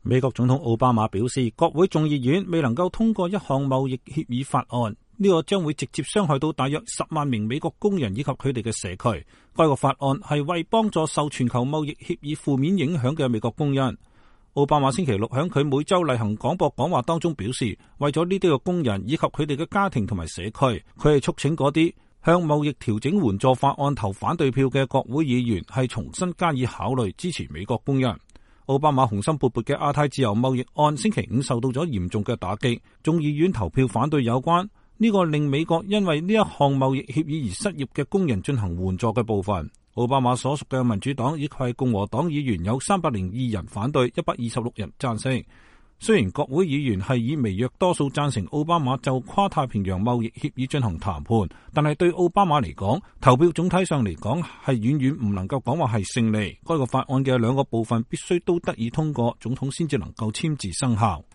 美國總統奧巴馬表示，國會眾議院未能夠通過一項貿易協議法案，呢個將會直接傷害到大約10萬名美國工人以及佢哋嘅社區。該個法案係為幫助受全球貿易協議負面影響嘅美國工人。奧巴馬星期六喺佢每週例行廣播講話當中表示，為咗呢啲嘅工人以及佢哋嘅家庭同埋社區，佢係促請嗰啲向貿易調整援助法案投反對票嘅國會議員係重新加以考慮支持美國工人。奧巴馬雄心勃勃嘅亞太自由貿易案星期五受到咗嚴重嘅打擊，眾議院投票反對有關呢個令美國因為呢一項貿易協議而失業嘅工人進行援助嘅部分。奧巴馬所屬嘅民主黨以及係共和黨議員有302人反對，126人贊成。雖然國會議員係以微弱多數贊成奧巴馬就跨太平洋貿易協議進行談判，但係對奧巴馬嚟講，投票總體上嚟講係遠遠唔能夠講話係勝利。該個法案嘅2個部分必須都得以通過，總統先至能夠簽字生效。